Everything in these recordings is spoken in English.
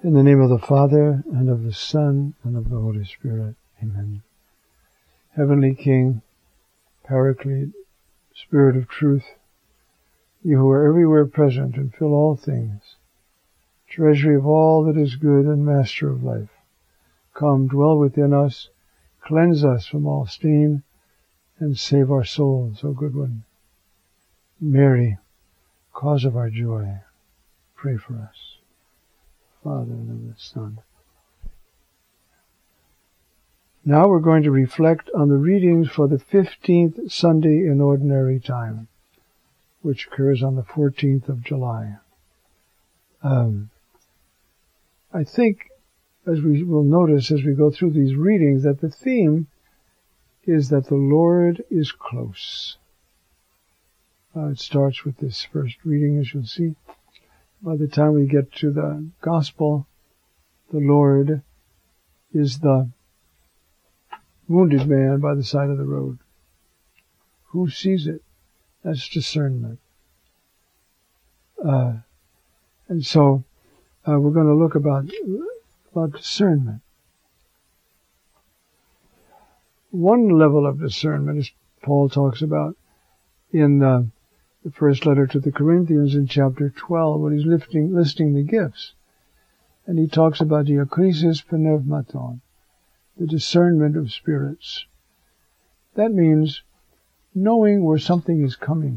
In the name of the Father, and of the Son, and of the Holy Spirit. Amen. Heavenly King, Paraclete, Spirit of Truth, you who are everywhere present and fill all things, treasury of all that is good and master of life, come, dwell within us, cleanse us from all stain, and save our souls, O good one. Mary, cause of our joy, pray for us. Father, and of the Son. Now we're going to reflect on the readings for the 15th Sunday in Ordinary Time, which occurs on the 14th of July. I think, as we will notice as we go through these readings, that the theme is that the Lord is close. It starts with this first reading, as you'll see. By the time we get to the Gospel, the Lord is the wounded man by the side of the road. Who sees it? That's discernment. And so we're going to look about discernment. One level of discernment, as Paul talks about in the first letter to the Corinthians in chapter 12, when he's listing the gifts. And he talks about diakrisis pneummaton, the discernment of spirits. That means knowing where something is coming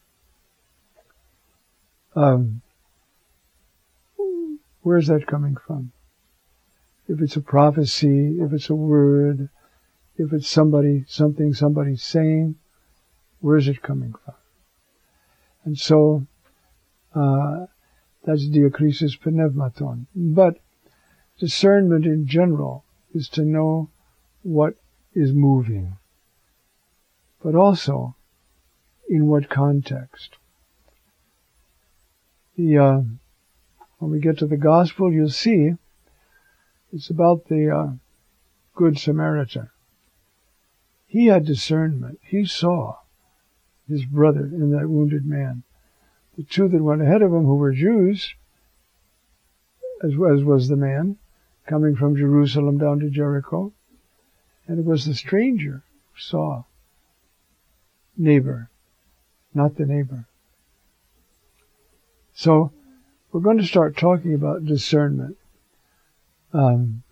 from. Where is that coming from? If it's a prophecy, if it's a word, if it's something somebody's saying, where is it coming from? And so, that's diakrisis pneummaton. But discernment in general is to know what is moving, but also in what context. When we get to the Gospel, you'll see it's about the Good Samaritan. He had discernment. He saw his brother in that wounded man. The two that went ahead of him, who were Jews, as was the man, coming from Jerusalem down to Jericho. And it was the stranger who saw neighbor, not the neighbor. So, we're going to start talking about discernment. You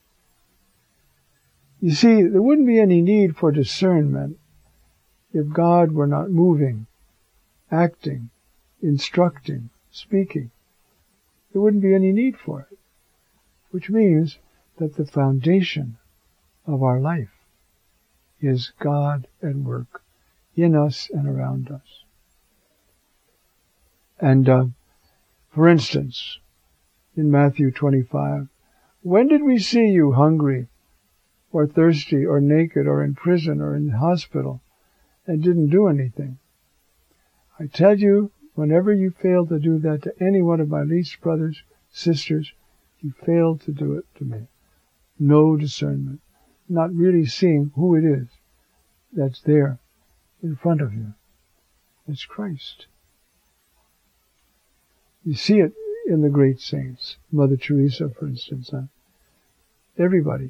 see, there wouldn't be any need for discernment if God were not moving, acting, instructing, speaking. There wouldn't be any need for it. Which means that the foundation of our life is God at work in us and around us. And, for instance, in Matthew 25, when did we see you hungry or thirsty or naked or in prison or in the hospital and didn't do anything? I tell you, whenever you fail to do that to any one of my least brothers, sisters, you failed to do it to me. No discernment. Not really seeing who it is that's there in front of you. It's Christ. You see it in the great saints. Mother Teresa, for instance. Everybody.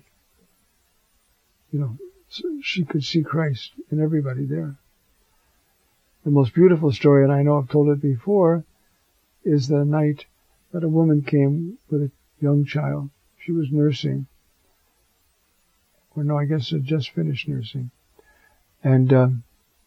She could see Christ in everybody there. The most beautiful story, and I know I've told it before, is the night that a woman came with a young child. She was nursing. Or no, I guess had just finished nursing. And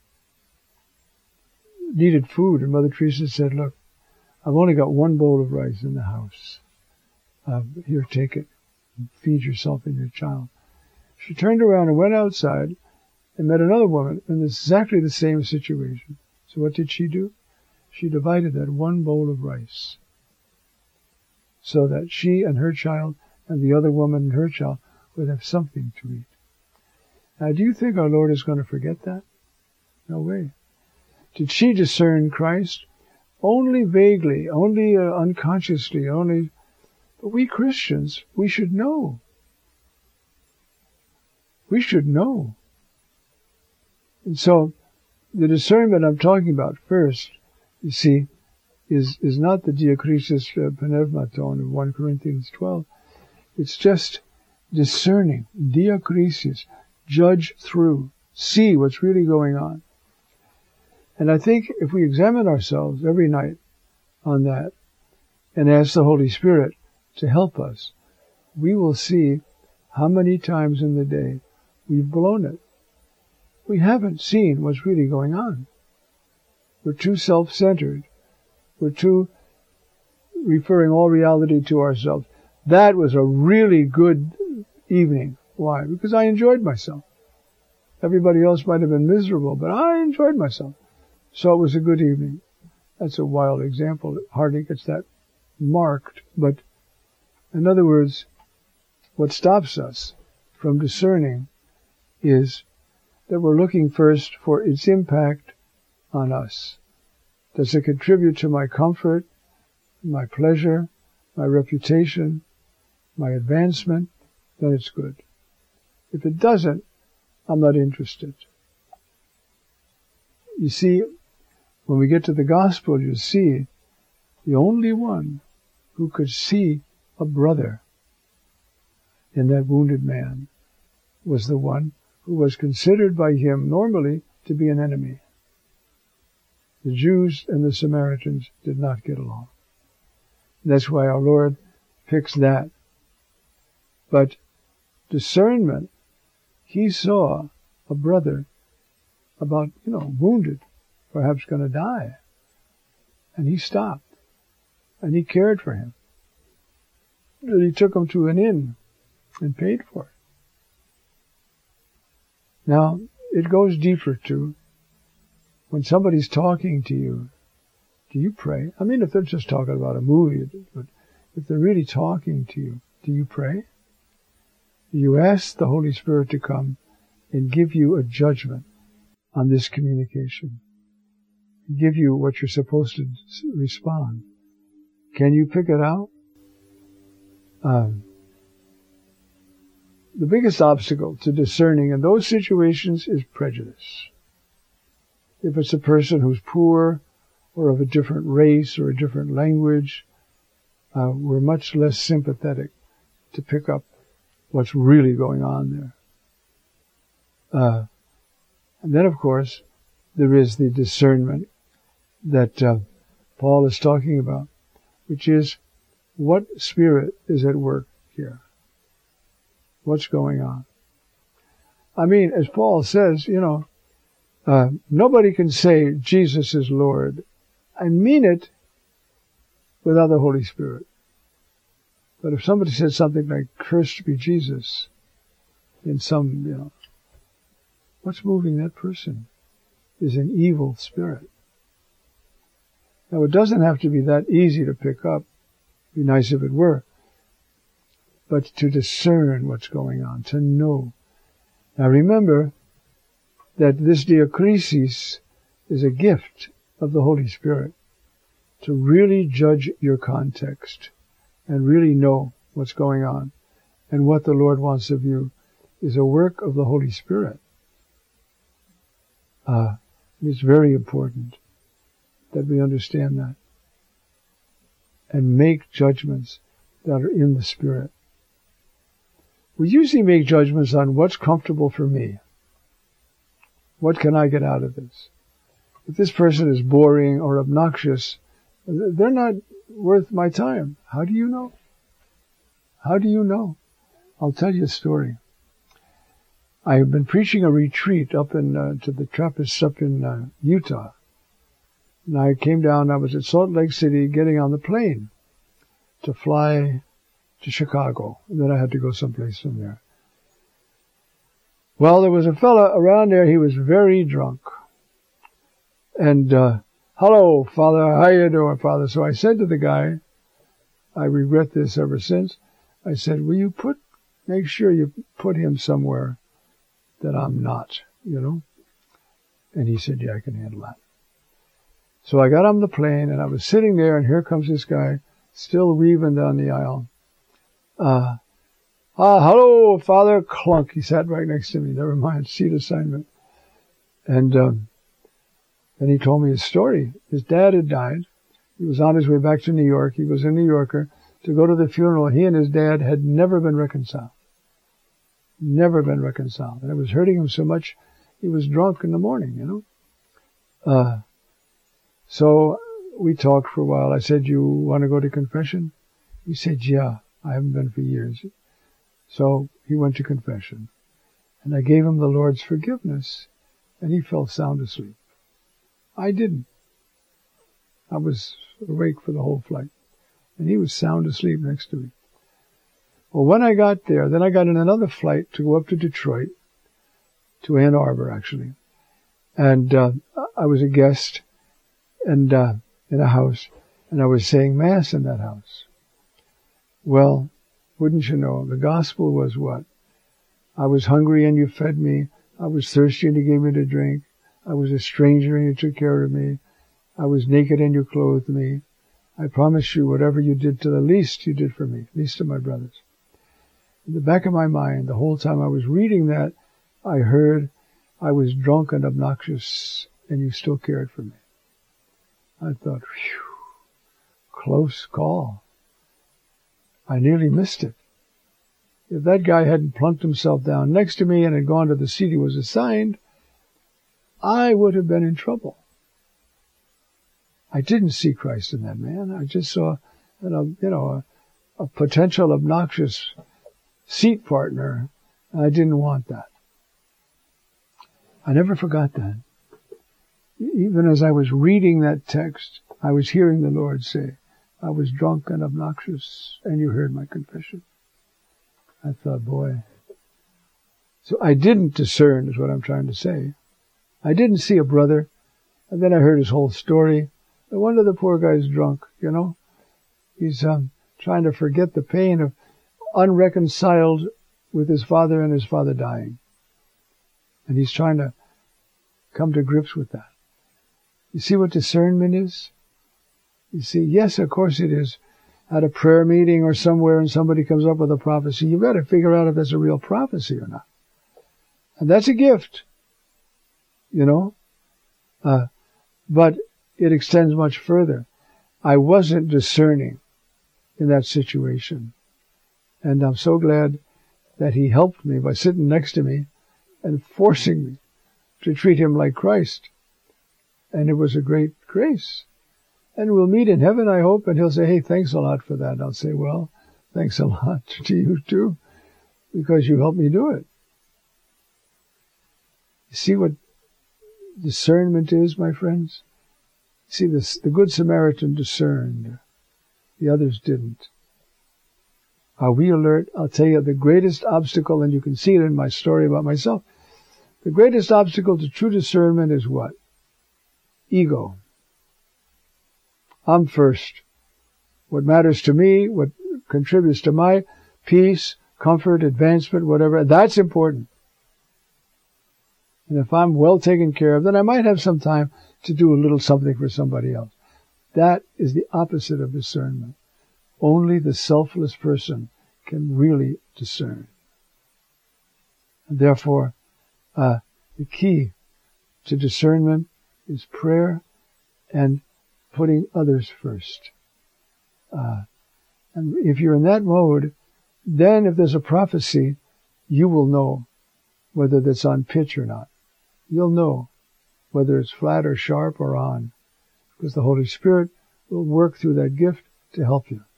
needed food. And Mother Teresa said, look, I've only got one bowl of rice in the house. Here, take it. Feed yourself and your child. She turned around and went outside and met another woman in exactly the same situation. So what did she do? She divided that one bowl of rice so that she and her child and the other woman and her child would have something to eat. Now, do you think our Lord is going to forget that? No way. Did she discern Christ? Only vaguely, only unconsciously, but we Christians, we should know. We should know. And so, the discernment I'm talking about first, you see, is not the diakrisis pneumaton of 1 Corinthians 12. It's just discerning, diakrisis, judge through, see what's really going on. And I think if we examine ourselves every night on that and ask the Holy Spirit to help us, we will see how many times in the day we've blown it. We haven't seen what's really going on. We're too self-centered. We're too referring all reality to ourselves. That was a really good evening. Why? Because I enjoyed myself. Everybody else might have been miserable, but I enjoyed myself. So it was a good evening. That's a wild example. It hardly gets that marked. But in other words, what stops us from discerning is that we're looking first for its impact on us. Does it contribute to my comfort, my pleasure, my reputation, my advancement? Then it's good. If it doesn't, I'm not interested. You see, when we get to the gospel, you see the only one who could see a brother in that wounded man was the one who was considered by him normally to be an enemy. The Jews and the Samaritans did not get along. That's why our Lord picks that. But discernment, he saw a brother about, wounded, perhaps going to die. And he stopped. And he cared for him. And he took him to an inn and paid for it. Now, it goes deeper too. When somebody's talking to you, do you pray? I mean, if they're just talking about a movie, but if they're really talking to you, do you pray? Do you ask the Holy Spirit to come and give you a judgment on this communication? Give you what you're supposed to respond. Can you pick it out? The biggest obstacle to discerning in those situations is prejudice. If it's a person who's poor or of a different race or a different language, we're much less sympathetic to pick up what's really going on there. And then, of course, there is the discernment that Paul is talking about, which is what spirit is at work here? What's going on? I mean, as Paul says, nobody can say Jesus is Lord and mean it without the Holy Spirit. But if somebody said something like, cursed be Jesus, in some, what's moving that person is an evil spirit. Now, it doesn't have to be that easy to pick up. It'd be nice if it were. But to discern what's going on, to know. Now remember that this diakrisis is a gift of the Holy Spirit to really judge your context and really know what's going on. And what the Lord wants of you is a work of the Holy Spirit. It's very important that we understand that and make judgments that are in the Spirit. We usually make judgments on what's comfortable for me. What can I get out of this? If this person is boring or obnoxious, they're not worth my time. How do you know? How do you know? I'll tell you a story. I have been preaching a retreat up to the Trappists up in Utah. And I came down, I was at Salt Lake City getting on the plane to fly to Chicago. And then I had to go someplace from there. Well, there was a fella around there, he was very drunk. And, hello, Father, how you doing, Father? So I said to the guy, I regret this ever since, I said, will you make sure you put him somewhere that I'm not, And he said, yeah, I can handle that. So I got on the plane and I was sitting there and here comes this guy still weaving down the aisle. Hello, Father, clunk. He sat right next to me. Never mind, seat assignment. And then he told me his story. His dad had died. He was on his way back to New York. He was a New Yorker to go to the funeral. He and his dad had never been reconciled. Never been reconciled. And it was hurting him so much, he was drunk in the morning, you know. So we talked for a while. I said, you want to go to confession? He said, yeah, I haven't been for years. So he went to confession. And I gave him the Lord's forgiveness, and he fell sound asleep. I didn't. I was awake for the whole flight, and he was sound asleep next to me. Well, when I got there, then I got in another flight to go up to Detroit, to Ann Arbor, actually. And I was a guest and in a house, and I was saying Mass in that house. Well, wouldn't you know, the gospel was what? I was hungry and you fed me. I was thirsty and you gave me to drink. I was a stranger and you took care of me. I was naked and you clothed me. I promise you, whatever you did to the least, you did for me, least of my brothers. In the back of my mind, the whole time I was reading that, I heard I was drunk and obnoxious and you still cared for me. I thought, phew, close call. I nearly missed it. If that guy hadn't plunked himself down next to me and had gone to the seat he was assigned, I would have been in trouble. I didn't see Christ in that man. I just saw, a potential obnoxious seat partner. I didn't want that. I never forgot that. Even as I was reading that text, I was hearing the Lord say, I was drunk and obnoxious, and you heard my confession. I thought, boy. So I didn't discern, is what I'm trying to say. I didn't see a brother, and then I heard his whole story. No wonder the poor guy's drunk, you know. He's trying to forget the pain of unreconciled with his father and his father dying. And he's trying to come to grips with that. You see what discernment is? You see, yes, of course it is. At a prayer meeting or somewhere and somebody comes up with a prophecy, you got to figure out if that's a real prophecy or not. And that's a gift, you know. But it extends much further. I wasn't discerning in that situation. And I'm so glad that he helped me by sitting next to me and forcing me to treat him like Christ. And it was a great grace. And we'll meet in heaven, I hope, and he'll say, hey, thanks a lot for that. And I'll say, well, thanks a lot to you too, because you helped me do it. You see what discernment is, my friends? See, the Good Samaritan discerned. The others didn't. Are we alert? I'll tell you the greatest obstacle, and you can see it in my story about myself. The greatest obstacle to true discernment is what? Ego. I'm first. What matters to me, what contributes to my peace, comfort, advancement, whatever, that's important. And if I'm well taken care of, then I might have some time to do a little something for somebody else. That is the opposite of discernment. Only the selfless person can really discern. And therefore, the key to discernment is prayer and putting others first. And if you're in that mode, then if there's a prophecy, you will know whether that's on pitch or not. You'll know whether it's flat or sharp or on, because the Holy Spirit will work through that gift to help you.